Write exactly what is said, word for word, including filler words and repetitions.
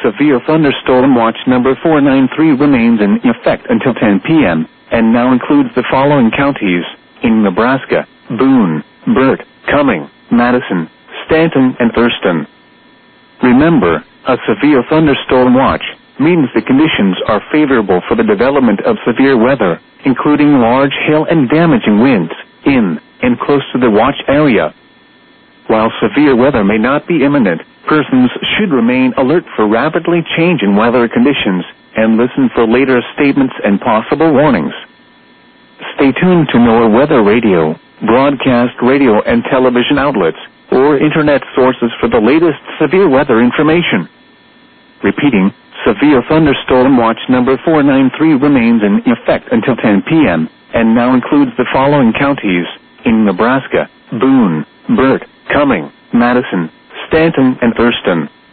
Severe thunderstorm watch number four nine three remains in effect until ten p.m. and now includes the following counties in Nebraska: Boone, Burt, Cumming, Madison, Stanton, and Thurston. Remember, a severe thunderstorm watch means the conditions are favorable for the development of severe weather, including large hail and damaging winds, in and close to the watch area. While severe weather may not be imminent, persons should remain alert for rapidly changing weather conditions and listen for later statements and possible warnings. Stay tuned to NOAA Weather Radio, broadcast radio and television outlets, or internet sources for the latest severe weather information. Repeating, severe thunderstorm watch number four nine three remains in effect until ten p.m. and now includes the following counties in Nebraska: Boone, Burt, Cumming, Madison, Stanton, and Thurston.